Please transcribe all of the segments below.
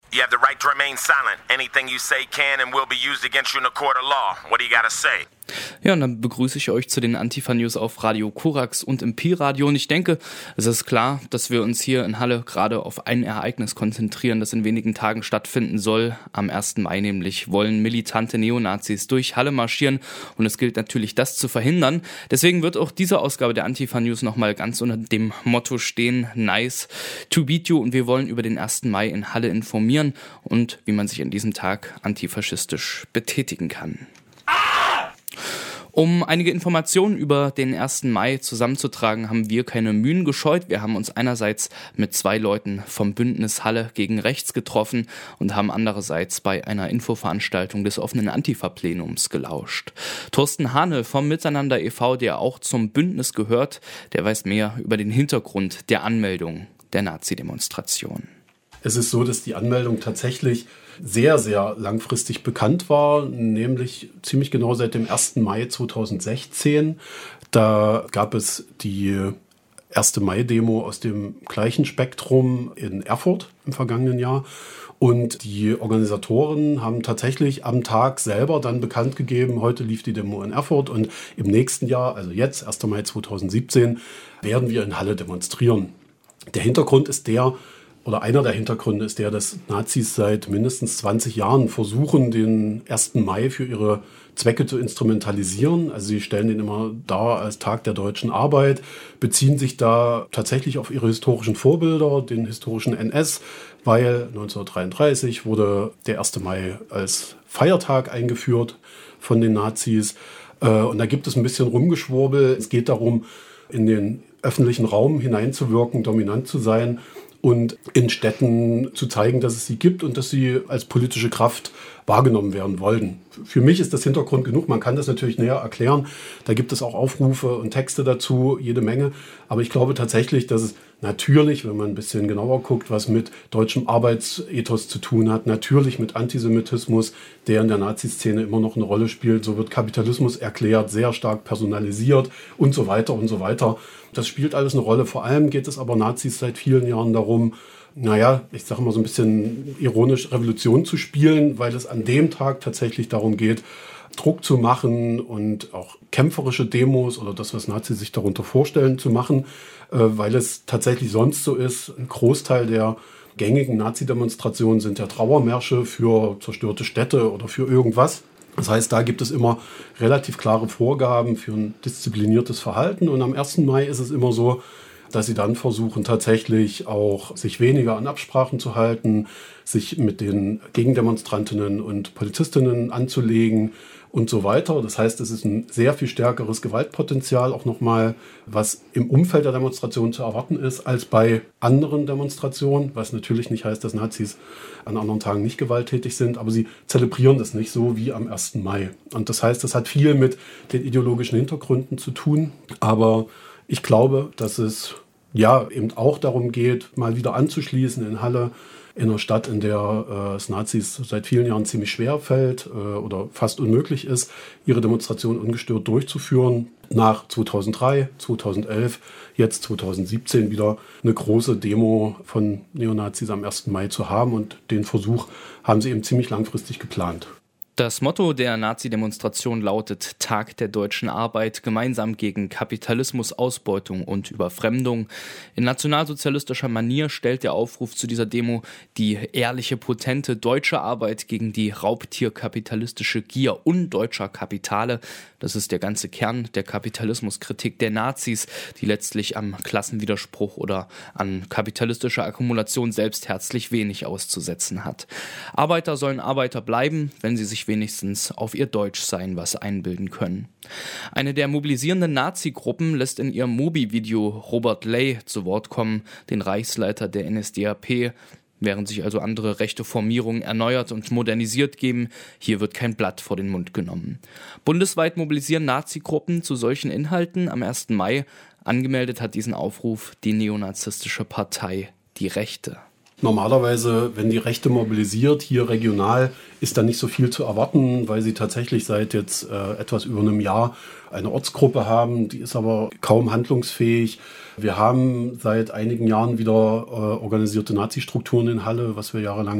You have the right to remain silent. Anything you say can and will be used against you in a court of law. What do you gotta say? Ja, und dann begrüße ich euch zu den Antifa-News auf Radio Korax und im Pi-Radio. Und ich denke, es ist klar, dass wir uns hier in Halle gerade auf ein Ereignis konzentrieren, das in wenigen Tagen stattfinden soll. Am 1. Mai nämlich wollen militante Neonazis durch Halle marschieren und es gilt natürlich, das zu verhindern. Deswegen wird auch diese Ausgabe der Antifa-News nochmal ganz unter dem Motto stehen, Nice to beat you. Und wir wollen über den 1. Mai in Halle informieren und wie man sich an diesem Tag antifaschistisch betätigen kann. Um einige Informationen über den 1. Mai zusammenzutragen, haben wir keine Mühen gescheut. Wir haben uns einerseits mit 2 Leuten vom Bündnis Halle gegen Rechts getroffen und haben andererseits bei einer Infoveranstaltung des offenen Antifa-Plenums gelauscht. Thorsten Hane vom Miteinander e.V., der auch zum Bündnis gehört, der weiß mehr über den Hintergrund der Anmeldung der Nazi-Demonstration. Es ist so, dass die Anmeldung tatsächlich sehr, sehr langfristig bekannt war, nämlich ziemlich genau seit dem 1. Mai 2016. Da gab es die 1. Mai-Demo aus dem gleichen Spektrum in Erfurt im vergangenen Jahr. Und die Organisatoren haben tatsächlich am Tag selber dann bekannt gegeben, heute lief die Demo in Erfurt und im nächsten Jahr, also jetzt, 1. Mai 2017, werden wir in Halle demonstrieren. Der Hintergrund ist einer der Hintergründe ist der, dass Nazis seit mindestens 20 Jahren versuchen, den 1. Mai für ihre Zwecke zu instrumentalisieren. Also sie stellen den immer dar als Tag der deutschen Arbeit, beziehen sich da tatsächlich auf ihre historischen Vorbilder, den historischen NS, weil 1933 wurde der 1. Mai als Feiertag eingeführt von den Nazis. Und da gibt es ein bisschen Rumgeschwurbel. Es geht darum, in den öffentlichen Raum hineinzuwirken, dominant zu sein und in Städten zu zeigen, dass es sie gibt und dass sie als politische Kraft wahrgenommen werden wollen. Für mich ist das Hintergrund genug. Man kann das natürlich näher erklären. Da gibt es auch Aufrufe und Texte dazu, jede Menge. Aber ich glaube tatsächlich, dass es natürlich, wenn man ein bisschen genauer guckt, was mit deutschem Arbeitsethos zu tun hat, natürlich mit Antisemitismus, der in der Nazi-Szene immer noch eine Rolle spielt. So wird Kapitalismus erklärt, sehr stark personalisiert und so weiter und so weiter. Das spielt alles eine Rolle. Vor allem geht es aber Nazis seit vielen Jahren darum, ich sage mal so ein bisschen ironisch, Revolution zu spielen, weil es an dem Tag tatsächlich darum geht, Druck zu machen und auch kämpferische Demos oder das, was Nazis sich darunter vorstellen, zu machen, weil es tatsächlich sonst so ist. Ein Großteil der gängigen Nazi-Demonstrationen sind ja Trauermärsche für zerstörte Städte oder für irgendwas. Das heißt, da gibt es immer relativ klare Vorgaben für ein diszipliniertes Verhalten. Und am 1. Mai ist es immer so, dass sie dann versuchen, tatsächlich auch sich weniger an Absprachen zu halten, sich mit den Gegendemonstrantinnen und Polizistinnen anzulegen und so weiter. Das heißt, es ist ein sehr viel stärkeres Gewaltpotenzial auch nochmal, was im Umfeld der Demonstration zu erwarten ist, als bei anderen Demonstrationen, was natürlich nicht heißt, dass Nazis an anderen Tagen nicht gewalttätig sind, aber sie zelebrieren das nicht so wie am 1. Mai. Und das heißt, das hat viel mit den ideologischen Hintergründen zu tun, aber ich glaube, dass es eben auch darum geht, mal wieder anzuschließen in Halle, in einer Stadt, in der es Nazis seit vielen Jahren ziemlich schwer fällt oder fast unmöglich ist, ihre Demonstration ungestört durchzuführen. Nach 2003, 2011, jetzt 2017 wieder eine große Demo von Neonazis am 1. Mai zu haben. Und den Versuch haben sie eben ziemlich langfristig geplant. Das Motto der Nazi-Demonstration lautet Tag der deutschen Arbeit, gemeinsam gegen Kapitalismus, Ausbeutung und Überfremdung. In nationalsozialistischer Manier stellt der Aufruf zu dieser Demo die ehrliche, potente deutsche Arbeit gegen die raubtierkapitalistische Gier undeutscher Kapitale. Das ist der ganze Kern der Kapitalismuskritik der Nazis, die letztlich am Klassenwiderspruch oder an kapitalistischer Akkumulation selbst herzlich wenig auszusetzen hat. Arbeiter sollen Arbeiter bleiben, wenn sie sich wenigstens auf ihr Deutschsein was einbilden können. Eine der mobilisierenden Nazi-Gruppen lässt in ihrem Mobi-Video Robert Ley zu Wort kommen, den Reichsleiter der NSDAP. Während sich also andere rechte Formierungen erneuert und modernisiert geben, hier wird kein Blatt vor den Mund genommen. Bundesweit mobilisieren Nazi-Gruppen zu solchen Inhalten am 1. Mai. Angemeldet hat diesen Aufruf die neonazistische Partei Die Rechte. Normalerweise, wenn die Rechte mobilisiert, hier regional, ist da nicht so viel zu erwarten, weil sie tatsächlich seit jetzt etwas über einem Jahr eine Ortsgruppe haben, die ist aber kaum handlungsfähig. Wir haben seit einigen Jahren wieder organisierte Nazi-Strukturen in Halle, was wir jahrelang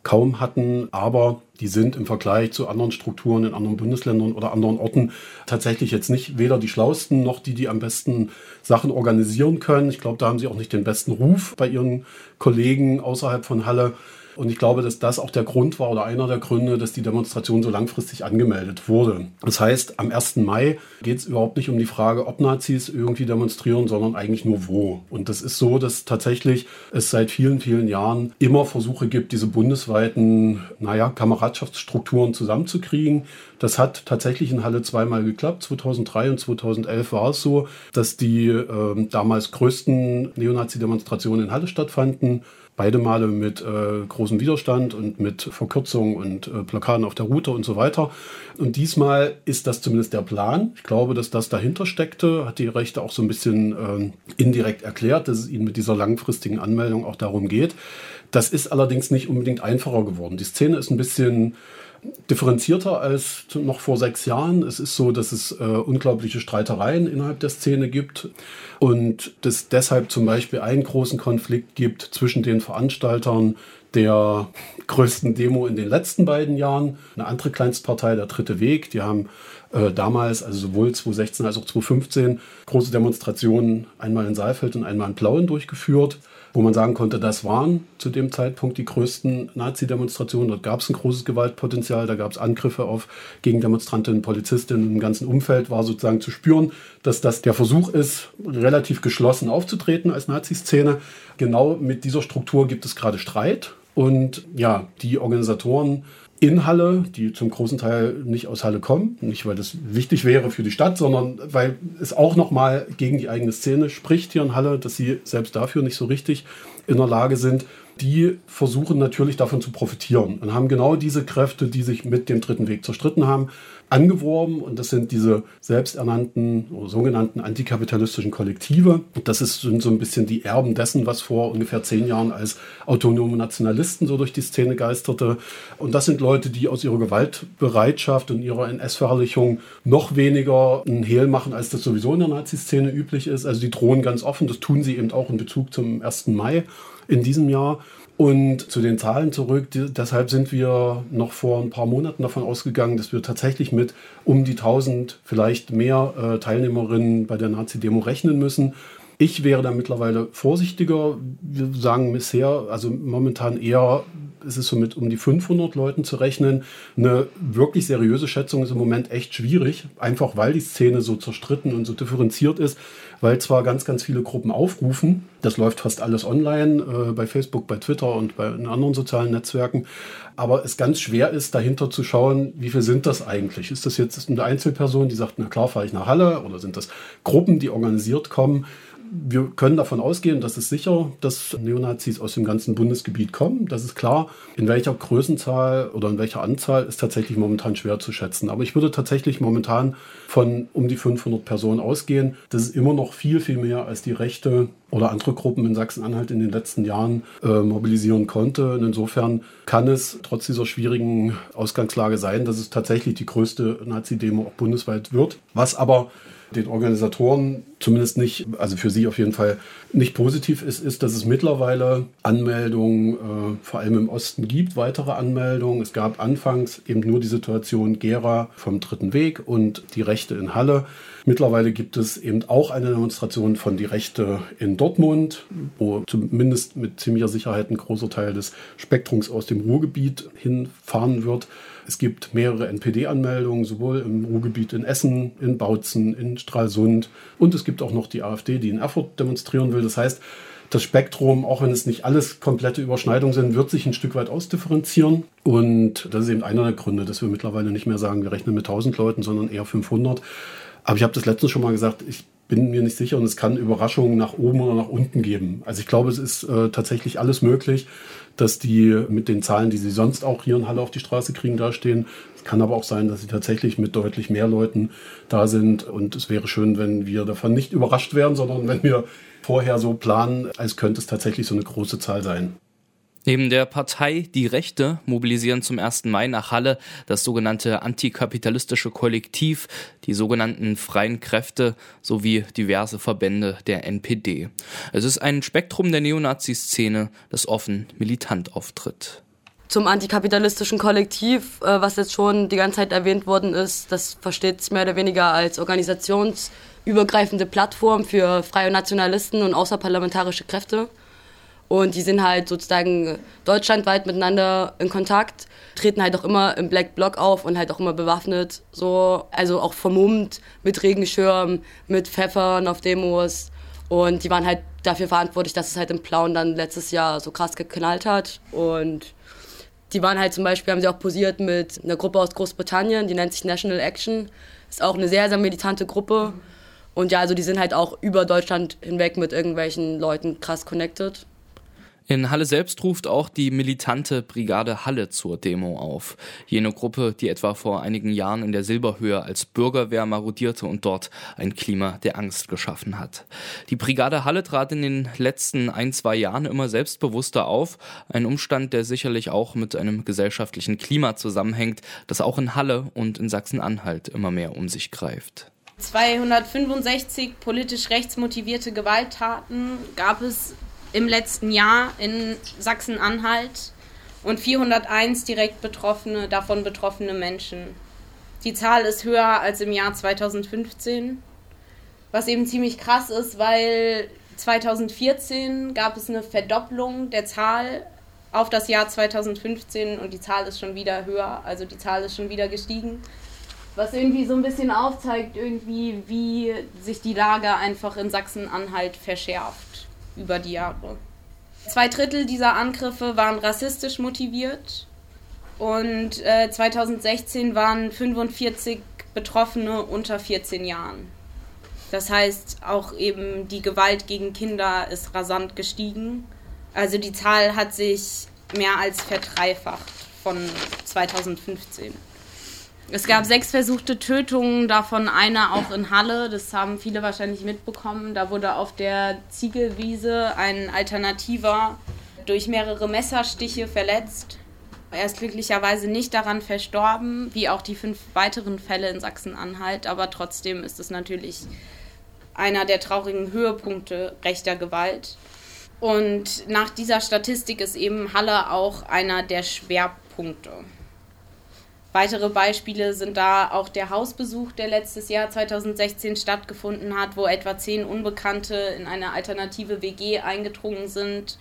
kaum hatten, aber die sind im Vergleich zu anderen Strukturen in anderen Bundesländern oder anderen Orten tatsächlich jetzt nicht weder die schlauesten noch die am besten Sachen organisieren können. Ich glaube, da haben sie auch nicht den besten Ruf bei ihren Kollegen außerhalb von Halle. Und ich glaube, dass das auch der Grund war oder einer der Gründe, dass die Demonstration so langfristig angemeldet wurde. Das heißt, am 1. Mai geht es überhaupt nicht um die Frage, ob Nazis irgendwie demonstrieren, sondern eigentlich nur wo. Und das ist so, dass tatsächlich es seit vielen, vielen Jahren immer Versuche gibt, diese bundesweiten, Kameradschaftsstrukturen zusammenzukriegen. Das hat tatsächlich in Halle zweimal geklappt. 2003 und 2011 war es so, dass die damals größten Neonazi-Demonstrationen in Halle stattfanden. Beide Male mit großem Widerstand und mit Verkürzung und Blockaden auf der Route und so weiter. Und diesmal ist das zumindest der Plan. Ich glaube, dass das dahinter steckte, hat die Rechte auch so ein bisschen indirekt erklärt, dass es ihnen mit dieser langfristigen Anmeldung auch darum geht. Das ist allerdings nicht unbedingt einfacher geworden. Die Szene ist ein bisschen differenzierter als noch vor 6 Jahren. Es ist so, dass es unglaubliche Streitereien innerhalb der Szene gibt und es deshalb zum Beispiel einen großen Konflikt gibt zwischen den Veranstaltern der größten Demo in den letzten beiden Jahren. Eine andere Kleinstpartei, der Dritte Weg, die haben damals, also sowohl 2016 als auch 2015, große Demonstrationen einmal in Saalfeld und einmal in Plauen durchgeführt, wo man sagen konnte, das waren zu dem Zeitpunkt die größten Nazi-Demonstrationen. Dort gab es ein großes Gewaltpotenzial, da gab es Angriffe auf Gegendemonstrantinnen, Polizistinnen. Im ganzen Umfeld war sozusagen zu spüren, dass das der Versuch ist, relativ geschlossen aufzutreten als Nazi-Szene. Genau mit dieser Struktur gibt es gerade Streit. Und ja, die Organisatoren in Halle, die zum großen Teil nicht aus Halle kommen, nicht weil das wichtig wäre für die Stadt, sondern weil es auch nochmal gegen die eigene Szene spricht hier in Halle, dass sie selbst dafür nicht so richtig in der Lage sind, die versuchen natürlich davon zu profitieren und haben genau diese Kräfte, die sich mit dem Dritten Weg zerstritten haben, angeworben. Und das sind diese selbsternannten oder sogenannten antikapitalistischen Kollektive. Und das sind so ein bisschen die Erben dessen, was vor ungefähr 10 Jahren als autonome Nationalisten so durch die Szene geisterte. Und das sind Leute, die aus ihrer Gewaltbereitschaft und ihrer NS-Verherrlichung noch weniger ein Hehl machen, als das sowieso in der Nazi-Szene üblich ist. Also die drohen ganz offen. Das tun sie eben auch in Bezug zum 1. Mai in diesem Jahr. Und zu den Zahlen zurück, deshalb sind wir noch vor ein paar Monaten davon ausgegangen, dass wir tatsächlich mit um die 1000, vielleicht mehr Teilnehmerinnen bei der Nazi-Demo rechnen müssen. Ich wäre da mittlerweile vorsichtiger. Wir sagen bisher, also momentan eher, es ist so mit um die 500 Leuten zu rechnen. Eine wirklich seriöse Schätzung ist im Moment echt schwierig, einfach weil die Szene so zerstritten und so differenziert ist, weil zwar ganz, ganz viele Gruppen aufrufen, das läuft fast alles online, bei Facebook, bei Twitter und bei anderen sozialen Netzwerken, aber es ganz schwer ist, dahinter zu schauen, wie viel sind das eigentlich? Ist das jetzt eine Einzelperson, die sagt, na klar, fahre ich nach Halle, oder sind das Gruppen, die organisiert kommen? Wir können davon ausgehen, das ist sicher, dass Neonazis aus dem ganzen Bundesgebiet kommen. Das ist klar. In welcher Größenzahl oder in welcher Anzahl ist tatsächlich momentan schwer zu schätzen. Aber ich würde tatsächlich momentan von um die 500 Personen ausgehen. Das ist immer noch viel, viel mehr, als die Rechte oder andere Gruppen in Sachsen-Anhalt in den letzten Jahren mobilisieren konnte. Und insofern kann es trotz dieser schwierigen Ausgangslage sein, dass es tatsächlich die größte Nazi-Demo auch bundesweit wird. Was aber den Organisatoren zumindest nicht, also für sie auf jeden Fall nicht positiv ist, dass es mittlerweile Anmeldungen vor allem im Osten gibt, weitere Anmeldungen. Es gab anfangs eben nur die Situation Gera vom Dritten Weg und die Rechte in Halle. Mittlerweile gibt es eben auch eine Demonstration von die Rechte in Dortmund, wo zumindest mit ziemlicher Sicherheit ein großer Teil des Spektrums aus dem Ruhrgebiet hinfahren wird. Es gibt mehrere NPD-Anmeldungen, sowohl im Ruhrgebiet in Essen, in Bautzen, in Stralsund. Und es gibt auch noch die AfD, die in Erfurt demonstrieren will. Das heißt, das Spektrum, auch wenn es nicht alles komplette Überschneidungen sind, wird sich ein Stück weit ausdifferenzieren. Und das ist eben einer der Gründe, dass wir mittlerweile nicht mehr sagen, wir rechnen mit 1000 Leuten, sondern eher 500. Aber ich habe das letztens schon mal gesagt, ich bin mir nicht sicher und es kann Überraschungen nach oben oder nach unten geben. Also ich glaube, es ist tatsächlich alles möglich, dass die mit den Zahlen, die sie sonst auch hier in Halle auf die Straße kriegen, dastehen. Es kann aber auch sein, dass sie tatsächlich mit deutlich mehr Leuten da sind. Und es wäre schön, wenn wir davon nicht überrascht werden, sondern wenn wir vorher so planen, als könnte es tatsächlich so eine große Zahl sein. Neben der Partei Die Rechte mobilisieren zum 1. Mai nach Halle das sogenannte antikapitalistische Kollektiv, die sogenannten freien Kräfte sowie diverse Verbände der NPD. Es ist ein Spektrum der Neonazi-Szene, das offen militant auftritt. Zum antikapitalistischen Kollektiv, was jetzt schon die ganze Zeit erwähnt worden ist, das versteht es mehr oder weniger als organisationsübergreifende Plattform für freie Nationalisten und außerparlamentarische Kräfte. Und die sind halt sozusagen deutschlandweit miteinander in Kontakt, treten halt auch immer im Black Bloc auf und halt auch immer bewaffnet, so, also auch vermummt mit Regenschirmen, mit Pfeffern auf Demos. Und die waren halt dafür verantwortlich, dass es halt in Plauen dann letztes Jahr so krass geknallt hat. Und die waren halt zum Beispiel, haben sie auch posiert mit einer Gruppe aus Großbritannien, die nennt sich National Action. Ist auch eine sehr, sehr militante Gruppe. Und ja, also die sind halt auch über Deutschland hinweg mit irgendwelchen Leuten krass connected. In Halle selbst ruft auch die militante Brigade Halle zur Demo auf. Jene Gruppe, die etwa vor einigen Jahren in der Silberhöhe als Bürgerwehr marodierte und dort ein Klima der Angst geschaffen hat. Die Brigade Halle trat in den letzten 1-2 Jahren immer selbstbewusster auf. Ein Umstand, der sicherlich auch mit einem gesellschaftlichen Klima zusammenhängt, das auch in Halle und in Sachsen-Anhalt immer mehr um sich greift. 265 politisch rechtsmotivierte Gewalttaten gab es im letzten Jahr in Sachsen-Anhalt und 401 direkt davon betroffene Menschen. Die Zahl ist höher als im Jahr 2015, was eben ziemlich krass ist, weil 2014 gab es eine Verdopplung der Zahl auf das Jahr 2015 und die Zahl ist schon wieder höher, also die Zahl ist schon wieder gestiegen. Was irgendwie so ein bisschen aufzeigt, wie sich die Lage einfach in Sachsen-Anhalt verschärft über die Jahre. 2/3 dieser Angriffe waren rassistisch motiviert und 2016 waren 45 Betroffene unter 14 Jahren. Das heißt, auch eben die Gewalt gegen Kinder ist rasant gestiegen. Also die Zahl hat sich mehr als verdreifacht von 2015. Es gab 6 versuchte Tötungen, davon eine auch in Halle, das haben viele wahrscheinlich mitbekommen. Da wurde auf der Ziegelwiese ein Alternativer durch mehrere Messerstiche verletzt. Er ist glücklicherweise nicht daran verstorben, wie auch die 5 weiteren Fälle in Sachsen-Anhalt, aber trotzdem ist es natürlich einer der traurigen Höhepunkte rechter Gewalt. Und nach dieser Statistik ist eben Halle auch einer der Schwerpunkte. Weitere Beispiele sind da auch der Hausbesuch, der letztes Jahr 2016 stattgefunden hat, wo etwa 10 Unbekannte in eine alternative WG eingedrungen sind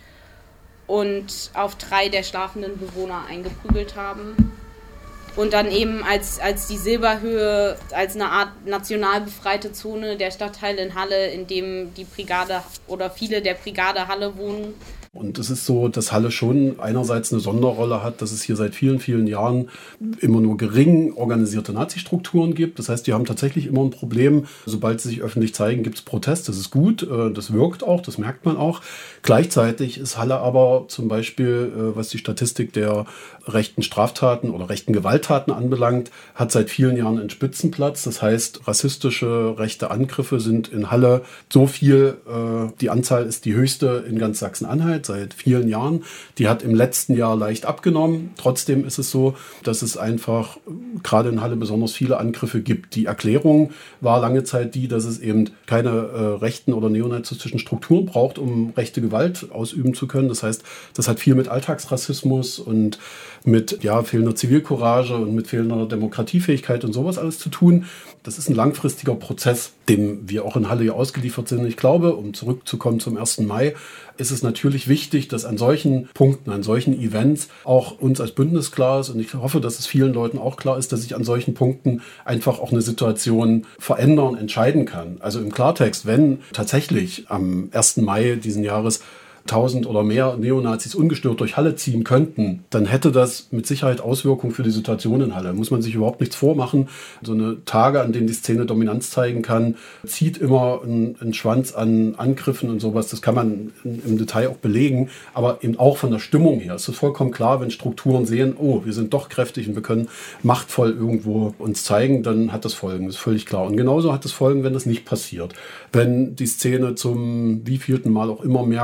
und auf 3 der schlafenden Bewohner eingeprügelt haben. Und dann eben als die Silberhöhe, als eine Art national befreite Zone, der Stadtteil in Halle, in dem die Brigade oder viele der Brigade Halle wohnen. Und es ist so, dass Halle schon einerseits eine Sonderrolle hat, dass es hier seit vielen, vielen Jahren immer nur gering organisierte Nazi-Strukturen gibt. Das heißt, die haben tatsächlich immer ein Problem. Sobald sie sich öffentlich zeigen, gibt es Protest. Das ist gut, das wirkt auch, das merkt man auch. Gleichzeitig ist Halle aber zum Beispiel, was die Statistik der rechten Straftaten oder rechten Gewalttaten anbelangt, hat seit vielen Jahren einen Spitzenplatz. Das heißt, rassistische rechte Angriffe sind in Halle so viel, die Anzahl ist die höchste in ganz Sachsen-Anhalt seit vielen Jahren. Die hat im letzten Jahr leicht abgenommen. Trotzdem ist es so, dass es einfach gerade in Halle besonders viele Angriffe gibt. Die Erklärung war lange Zeit die, dass es eben keine rechten oder neonazistischen Strukturen braucht, um rechte Gewalt ausüben zu können. Das heißt, das hat viel mit Alltagsrassismus und mit fehlender Zivilcourage und mit fehlender Demokratiefähigkeit und sowas alles zu tun. Das ist ein langfristiger Prozess, dem wir auch in Halle ja ausgeliefert sind. Ich glaube, um zurückzukommen zum 1. Mai, ist es natürlich wichtig, dass an solchen Punkten, an solchen Events auch uns als Bündnis klar ist und ich hoffe, dass es vielen Leuten auch klar ist, dass sich an solchen Punkten einfach auch eine Situation verändern, entscheiden kann. Also im Klartext, wenn tatsächlich am 1. Mai diesen Jahres 1000 oder mehr Neonazis ungestört durch Halle ziehen könnten, dann hätte das mit Sicherheit Auswirkungen für die Situation in Halle. Muss man sich überhaupt nichts vormachen. So eine Tage, an denen die Szene Dominanz zeigen kann, zieht immer einen Schwanz an Angriffen und sowas. Das kann man im Detail auch belegen. Aber eben auch von der Stimmung her ist es vollkommen klar, wenn Strukturen sehen, oh, wir sind doch kräftig und wir können machtvoll irgendwo uns zeigen, dann hat das Folgen. Das ist völlig klar. Und genauso hat es Folgen, wenn das nicht passiert. Wenn die Szene zum wievielten Mal auch immer merkt,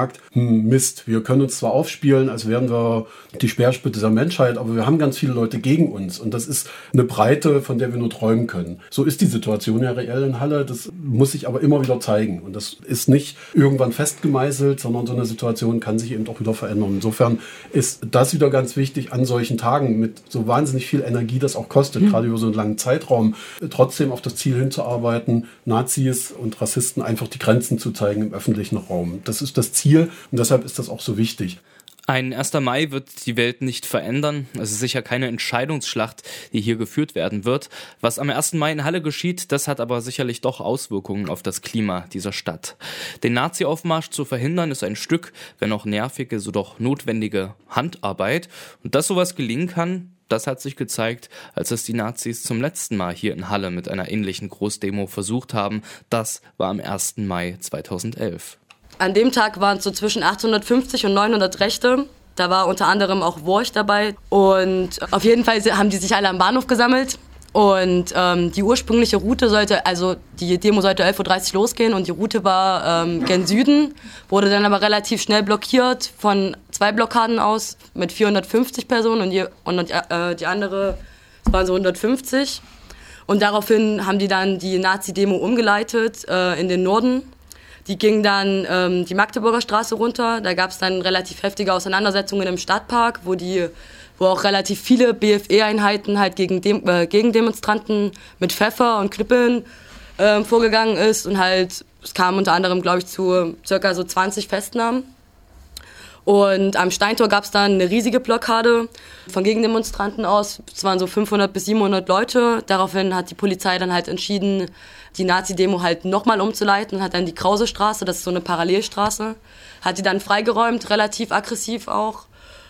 Mist, wir können uns zwar aufspielen, als wären wir die Speerspitze der Menschheit, aber wir haben ganz viele Leute gegen uns und das ist eine Breite, von der wir nur träumen können. So ist die Situation ja reell in Halle, das muss sich aber immer wieder zeigen und das ist nicht irgendwann festgemeißelt, sondern so eine Situation kann sich eben auch wieder verändern. Insofern ist das wieder ganz wichtig, an solchen Tagen mit so wahnsinnig viel Energie, das auch kostet, gerade über so einen langen Zeitraum, trotzdem auf das Ziel hinzuarbeiten, Nazis und Rassisten einfach die Grenzen zu zeigen im öffentlichen Raum. Das ist das Ziel und deshalb ist das auch so wichtig. Ein 1. Mai wird die Welt nicht verändern. Es ist sicher keine Entscheidungsschlacht, die hier geführt werden wird. Was am 1. Mai in Halle geschieht, das hat aber sicherlich doch Auswirkungen auf das Klima dieser Stadt. Den Nazi-Aufmarsch zu verhindern ist ein Stück, wenn auch nervige, so doch notwendige Handarbeit. Und dass sowas gelingen kann, das hat sich gezeigt, als es die Nazis zum letzten Mal hier in Halle mit einer ähnlichen Großdemo versucht haben. Das war am 1. Mai 2011. An dem Tag waren es so zwischen 850 und 900 Rechte. Da war unter anderem auch Worch dabei. Und auf jeden Fall haben die sich alle am Bahnhof gesammelt. Und die ursprüngliche Route die Demo sollte 11.30 Uhr losgehen und die Route war gen Süden, wurde dann aber relativ schnell blockiert von 2 Blockaden aus mit 450 Personen und die andere, es waren so 150. Und daraufhin haben die dann die Nazi-Demo umgeleitet in den Norden. Die ging dann die Magdeburger Straße runter. Da gab es dann relativ heftige Auseinandersetzungen im Stadtpark, wo auch relativ viele BFE-Einheiten halt gegen Demonstranten mit Pfeffer und Knüppeln vorgegangen ist. Und halt, es kam unter anderem, glaube ich, zu circa so 20 Festnahmen. Und am Steintor gab es dann eine riesige Blockade von Gegendemonstranten aus. Es waren so 500 bis 700 Leute. Daraufhin hat die Polizei dann halt entschieden, die Nazi-Demo halt nochmal umzuleiten und hat dann die Krause-Straße, das ist so eine Parallelstraße, hat die dann freigeräumt, relativ aggressiv auch.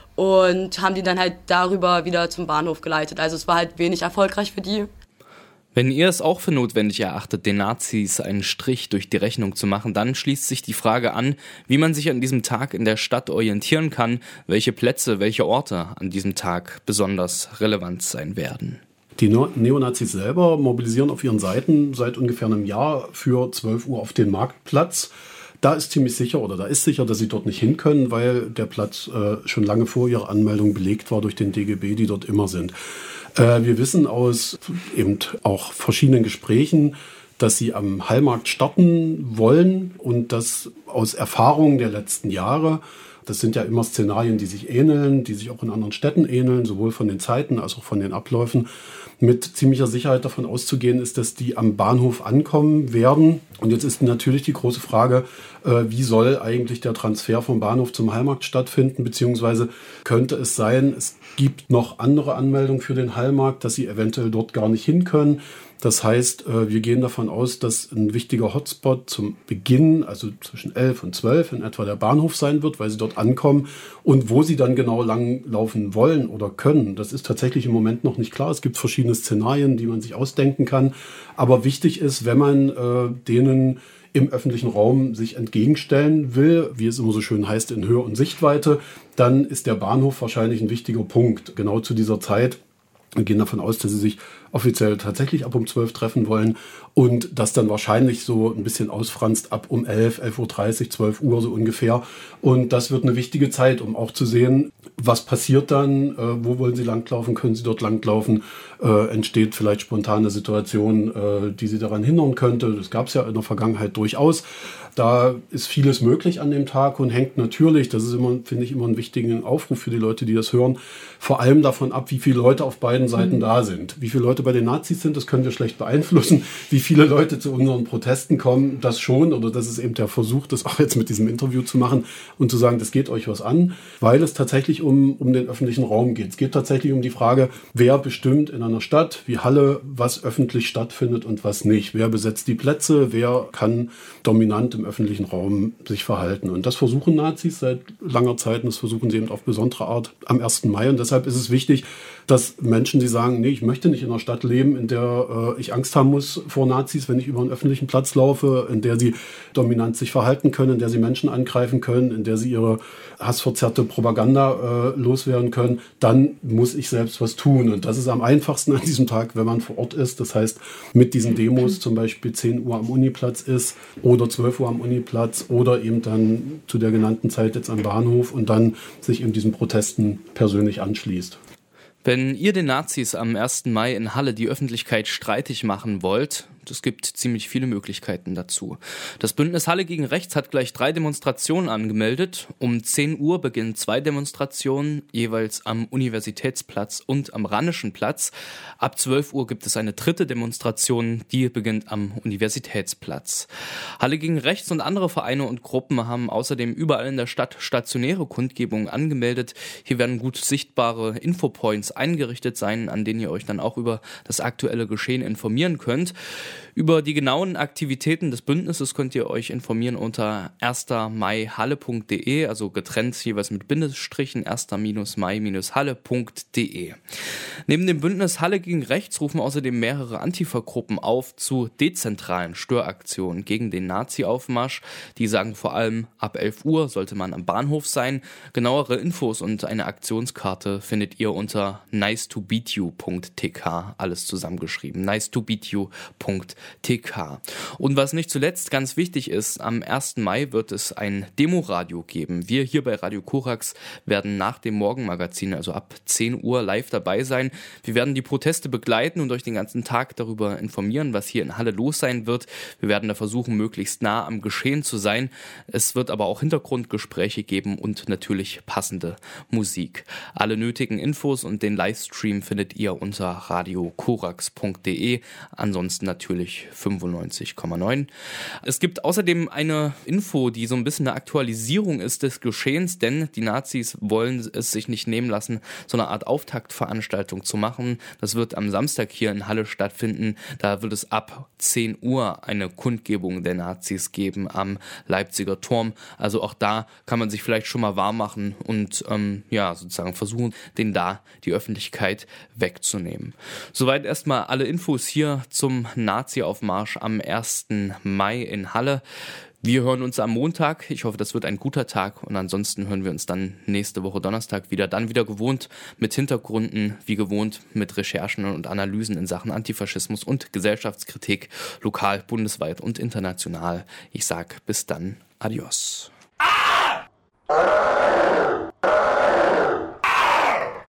Und haben die dann halt darüber wieder zum Bahnhof geleitet. Also es war halt wenig erfolgreich für die. Wenn ihr es auch für notwendig erachtet, den Nazis einen Strich durch die Rechnung zu machen, dann schließt sich die Frage an, wie man sich an diesem Tag in der Stadt orientieren kann, welche Plätze, welche Orte an diesem Tag besonders relevant sein werden. Die Neonazis selber mobilisieren auf ihren Seiten seit ungefähr einem Jahr für 12 Uhr auf den Marktplatz. Da ist sicher, dass sie dort nicht hin können, weil der Platz schon lange vor ihrer Anmeldung belegt war durch den DGB, die dort immer sind. Wir wissen aus eben auch verschiedenen Gesprächen, dass sie am Hallmarkt starten wollen und das aus Erfahrungen der letzten Jahre. Das sind ja immer Szenarien, die sich ähneln, die sich auch in anderen Städten ähneln, sowohl von den Zeiten als auch von den Abläufen. Mit ziemlicher Sicherheit davon auszugehen ist, dass die am Bahnhof ankommen werden. Und jetzt ist natürlich die große Frage, wie soll eigentlich der Transfer vom Bahnhof zum Hallmarkt stattfinden, beziehungsweise könnte es sein, es gibt noch andere Anmeldungen für den Hallmarkt, dass sie eventuell dort gar nicht hin können. Das heißt, wir gehen davon aus, dass ein wichtiger Hotspot zum Beginn, also zwischen 11 und 12 in etwa der Bahnhof sein wird, weil sie dort ankommen. Und wo sie dann genau langlaufen wollen oder können, das ist tatsächlich im Moment noch nicht klar. Es gibt verschiedene Szenarien, die man sich ausdenken kann. Aber wichtig ist, wenn man denen im öffentlichen Raum sich entgegenstellen will, wie es immer so schön heißt, in Höhe und Sichtweite, dann ist der Bahnhof wahrscheinlich ein wichtiger Punkt, genau zu dieser Zeit. Wir gehen davon aus, dass sie sich offiziell tatsächlich ab um 12 treffen wollen und das dann wahrscheinlich so ein bisschen ausfranst ab um 11, 11.30 Uhr, 12 Uhr so ungefähr. Und das wird eine wichtige Zeit, um auch zu sehen, was passiert dann, wo wollen sie langlaufen, können sie dort langlaufen, entsteht vielleicht spontane Situation, die sie daran hindern könnte. Das gab es ja in der Vergangenheit durchaus. Da ist vieles möglich an dem Tag und hängt natürlich, das ist immer, finde ich, immer einen wichtigen Aufruf für die Leute, die das hören, vor allem davon ab, wie viele Leute auf beiden Seiten da sind. Wie viele Leute bei den Nazis sind, das können wir schlecht beeinflussen. Wie viele Leute zu unseren Protesten kommen, das schon. Oder das ist eben der Versuch, das auch jetzt mit diesem Interview zu machen und zu sagen, das geht euch was an, weil es tatsächlich um den öffentlichen Raum geht. Es geht tatsächlich um die Frage, wer bestimmt in einer Stadt wie Halle, was öffentlich stattfindet und was nicht. Wer besetzt die Plätze, wer kann dominant im öffentlichen Raum sich verhalten. Und das versuchen Nazis seit langer Zeit und das versuchen sie eben auf besondere Art am 1. Mai. Und deshalb ist es wichtig, dass Menschen, die sagen, nee, ich möchte nicht in einer Stadt leben, in der ich Angst haben muss vor Nazis, wenn ich über einen öffentlichen Platz laufe, in der sie dominant sich verhalten können, in der sie Menschen angreifen können, in der sie ihre hassverzerrte Propaganda loswerden können, dann muss ich selbst was tun. Und das ist am einfachsten an diesem Tag, wenn man vor Ort ist. Das heißt, mit diesen Demos zum Beispiel 10 Uhr am Uniplatz ist oder 12 Uhr am Uniplatz oder eben dann zu der genannten Zeit jetzt am Bahnhof und dann sich eben diesen Protesten persönlich anschließt. Wenn ihr den Nazis am 1. Mai in Halle die Öffentlichkeit streitig machen wollt, es gibt ziemlich viele Möglichkeiten dazu. Das Bündnis Halle gegen Rechts hat gleich 3 Demonstrationen angemeldet. Um 10 Uhr beginnen 2 Demonstrationen, jeweils am Universitätsplatz und am Rhannischen Platz. Ab 12 Uhr gibt es eine 3. Demonstration, die beginnt am Universitätsplatz. Halle gegen Rechts und andere Vereine und Gruppen haben außerdem überall in der Stadt stationäre Kundgebungen angemeldet. Hier werden gut sichtbare Infopoints eingerichtet sein, an denen ihr euch dann auch über das aktuelle Geschehen informieren könnt. Über die genauen Aktivitäten des Bündnisses könnt ihr euch informieren unter 1.maihalle.de, also getrennt jeweils mit Bindestrichen, 1.mai-halle.de. Neben dem Bündnis Halle gegen Rechts rufen außerdem mehrere Antifa-Gruppen auf zu dezentralen Störaktionen gegen den Nazi-Aufmarsch. Die sagen vor allem, ab 11 Uhr sollte man am Bahnhof sein. Genauere Infos und eine Aktionskarte findet ihr unter nicetobeatyou.tk, alles zusammengeschrieben, nicetobeatyou.tk. Und was nicht zuletzt ganz wichtig ist, am 1. Mai wird es ein Demoradio geben. Wir hier bei Radio Korax werden nach dem Morgenmagazin, also ab 10 Uhr, live dabei sein. Wir werden die Proteste begleiten und euch den ganzen Tag darüber informieren, was hier in Halle los sein wird. Wir werden da versuchen, möglichst nah am Geschehen zu sein. Es wird aber auch Hintergrundgespräche geben und natürlich passende Musik. Alle nötigen Infos und den Livestream findet ihr unter radiokorax.de. Ansonsten natürlich 95,9. Es gibt außerdem eine Info, die so ein bisschen eine Aktualisierung ist des Geschehens, denn die Nazis wollen es sich nicht nehmen lassen, so eine Art Auftaktveranstaltung zu machen. Das wird am Samstag hier in Halle stattfinden. Da wird es ab 10 Uhr eine Kundgebung der Nazis geben am Leipziger Turm. Also auch da kann man sich vielleicht schon mal warm machen und sozusagen versuchen, denen da die Öffentlichkeit wegzunehmen. Soweit erstmal alle Infos hier zum Nazi-Aufmarsch am 1. Mai in Halle. Wir hören uns am Montag. Ich hoffe, das wird ein guter Tag und ansonsten hören wir uns dann nächste Woche Donnerstag wieder. Dann wieder gewohnt mit Hintergründen, wie gewohnt mit Recherchen und Analysen in Sachen Antifaschismus und Gesellschaftskritik, lokal, bundesweit und international. Ich sag bis dann, adios.